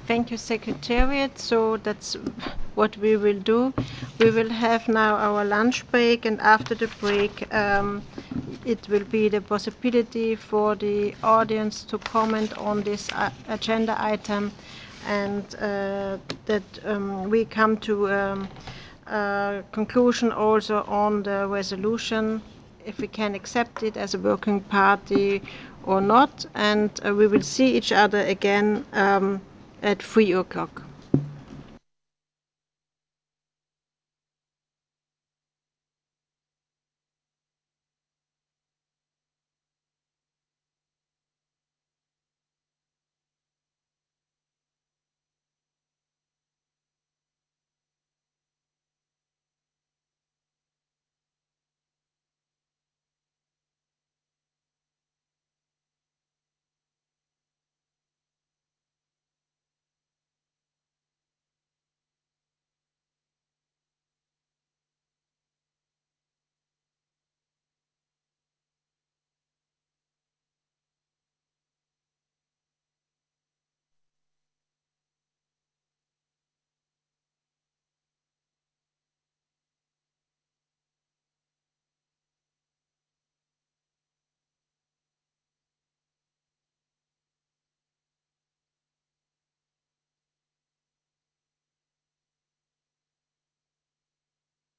Thank you, Secretariat. So that's what we will do. We will have now our lunch break, and after the break, it will be the possibility for the audience to comment on this agenda item, and that we come to conclusion also on the resolution, if we can accept it as a working party or not, and we will see each other again at 3 o'clock.